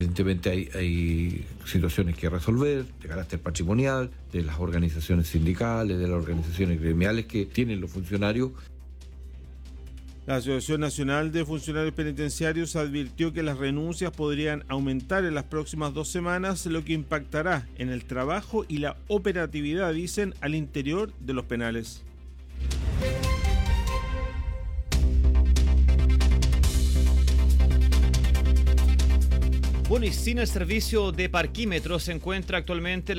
evidentemente hay situaciones que resolver de carácter patrimonial, de las organizaciones sindicales, de las organizaciones gremiales que tienen los funcionarios. La Asociación Nacional de Funcionarios Penitenciarios advirtió que las renuncias podrían aumentar en las próximas 2 semanas, lo que impactará en el trabajo y la operatividad, dicen, al interior de los penales. Bueno, y sin el servicio de parquímetros se encuentra actualmente